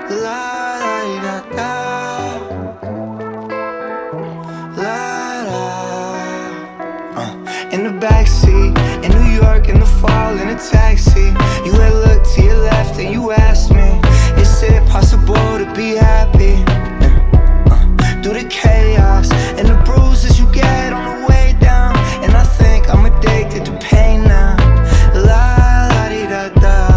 La da da, la da. In the backseat, in New York in the fall, in a taxi. You had looked to your left and you asked me, is it possible to be happy? Through the chaos and the bruises you get on the way down, and I think I'm addicted to pain now. La di da da.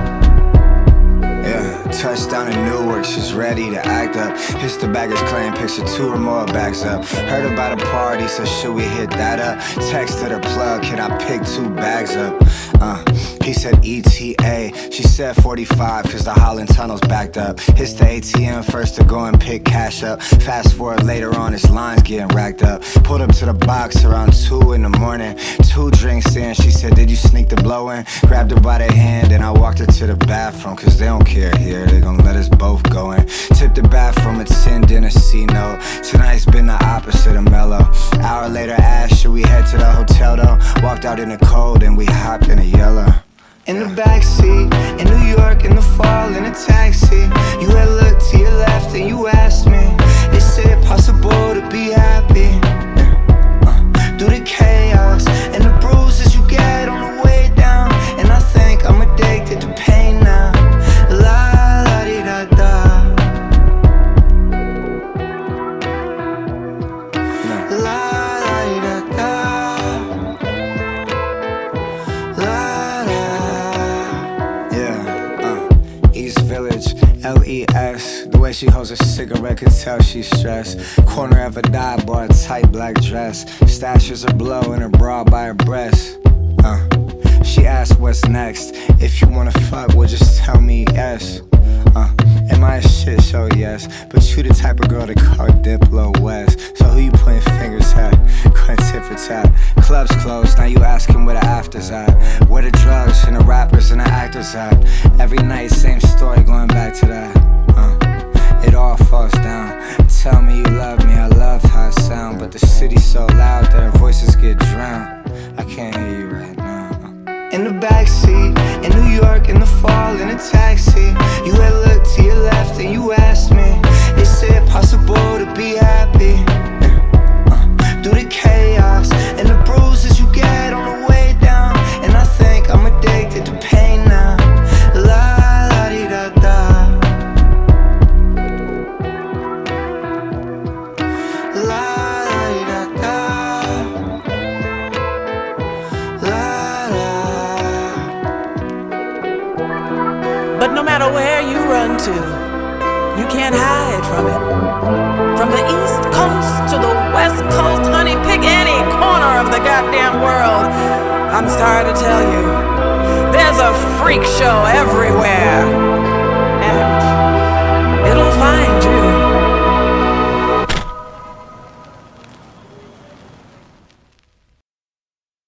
Yeah, touchdown in Newark, she's ready to act up. Hits the baggage claim, picture 2 or more bags up. Heard about a party, so should we hit that up? Texted her plug, can I pick 2 bags up? He said ETA, she said 45 cause the Holland Tunnel's backed up. Hits the ATM first to go and pick cash up. Fast forward later on, his line's getting racked up. Pulled up to the box around 2 in the morning. 2 drinks in, she said, did you sneak the blow in? Grabbed her by the hand and I walked her to the bathroom, cause they don't care here, they gon' let us both go in. Tipped the bathroom at 10, dinner C-note. Tonight's been the opposite of mellow. Hour later asked, should we head to the hotel though? Walked out in the cold and we hopped in a yellow. In the backseat, in New York in the fall, in a taxi. You had looked to your left and you asked me, is it possible to be happy? Through the chaos and the bruises you get on the way down, and I think I'm addicted to pain now. La di da da. La di da da. Village, LES. The way she holds a cigarette could tell she's stressed. Corner of a dive bar, tight black dress. Stashes her blow in her bra by her breast. She asked what's next. If you wanna fuck, well just tell me yes. Am I a shit show? Yes. But you the type of girl to call Diplo West. So who you pointing fingers at? Going tit for tat. Clubs closed, now you asking where the after's at. Where the drugs and the rappers and the actors at. Every night, same story, going back to that. It all falls down. Tell me you love me, I love how I sound. But the city's so loud that our voices get drowned. I can't hear you right now. In the backseat, in New York in the fall, in a taxi. You had looked to your left and you asked me, is it possible to be happy? Through the chaos and the bruises you get on the way down, and I think I'm addicted to pain now. La di da da. La di da da. La da. But no matter where you run to, you can't hide from it. From the East Coast to the West Coast, honey, pick any corner of the goddamn world. I'm sorry to tell you, there's a freak show everywhere.